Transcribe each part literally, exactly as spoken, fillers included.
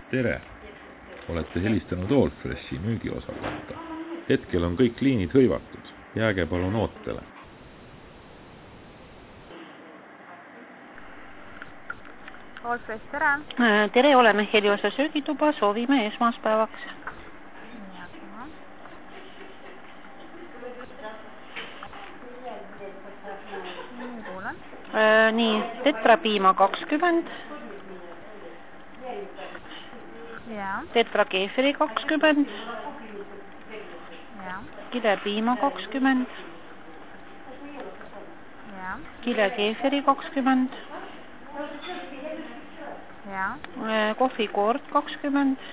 Tere! Olete helistanud Allfreshi müügiosakonda. Hetkel on kõik liinid hõivatud. Jääge palun ootele. Allfresh, tere! Tere, oleme Heliosa söögituba, soovime esmaspäevaks. Nii, tetrapiima kakskümmend, tetrakeefiri kakskümmend, kilepiima kakskümmend, kilekeefiri kakskümmend, kohvikoort kakskümmend,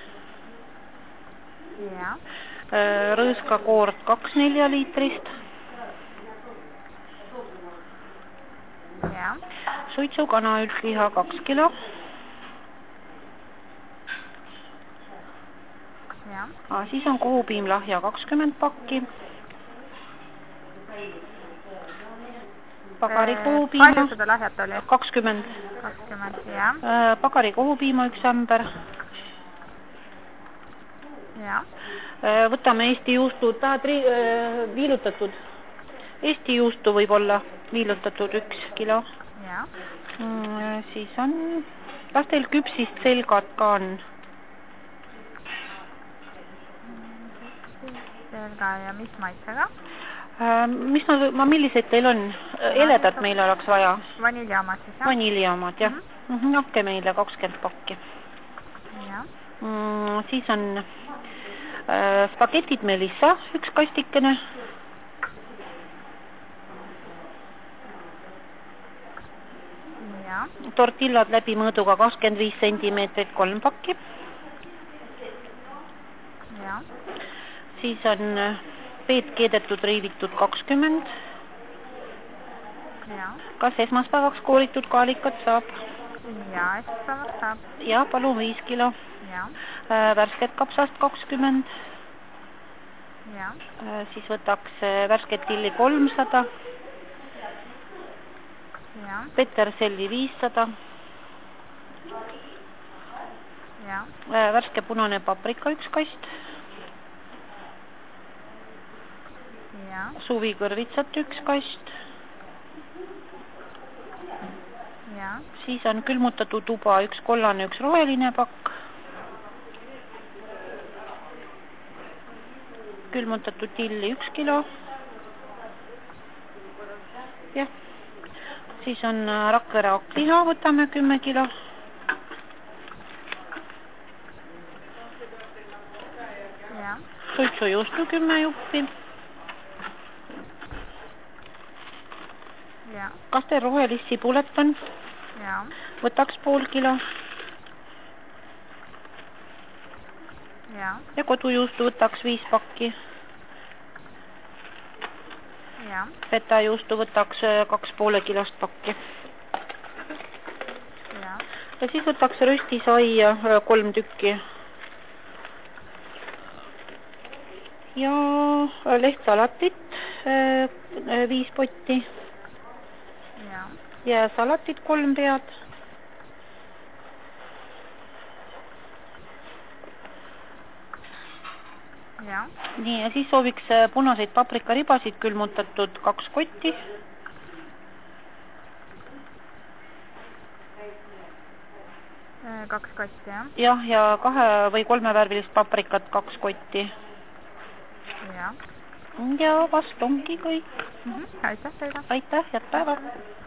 rõõskakoort kaks nelja liitrist, suitsukana üldsliha kaks kilo, siis on kohupiimlahja kakskümmend pakki, pagari kohupiima palju seda lahjat oli? kakskümmend, kakskümmend, jah. Pagari kohupiima üks ämber, võtame Eesti juustu, tahad viilutatud? Eesti juustu võib olla viilutatud üks kilo. Siis on, kas teil küpsist selgad ka on? Selga ja mis maitsega? Mis ma, ma millised teil on? Eledat meil oleks vaja. Vaniljaamad siis, jah? Vaniljaamad, jah. Nakke meile kakskümmend pakki. Siis on spagetid Melissa, üks kastikene. Tortillad läbi mõõduga kakskümmend viis sentimeetrit, kolm pakki. Siis on peed keedetud riivitud kakskümmend. Kas esmaspäevaks kooritud kaalikat saab? Ja, esmaspäevaks saab. Ja, palun viis kilo. Värsket kapsast kakskümmend. Siis võtaks värsket tilli kolmsada. Peterselli viissada. Värske punane paprika üks kast. Suvikõrvitsat üks kast. Siis on külmutatud tuba üks kollane, üks roheline pakk. Külmutatud tilli üks kilo. Jah. Siis on Rakvere akliha, võtame kümme kilo. Suitsujuustu kümme juppi. Kas teil rohelist sibulet on? Võtaks pool kilo. Ja kodujuustu võtaks viis pakki. Fetajuustu võtaks kaks poole kilost pakki. Ja siis võtaks röstisaia kolm tükki. Ja lehtsalatit viis potti. Ja salatit kolm pead. Nii, ja siis sooviks punaseid paprikaribasid külmutatud kaks kotti. Kaks kotti, jah? Jah, ja kahe või kolme värvilist paprikat kaks kotti. Ja vast ongi kõik. Aitäh teile. Aitäh, head päeva.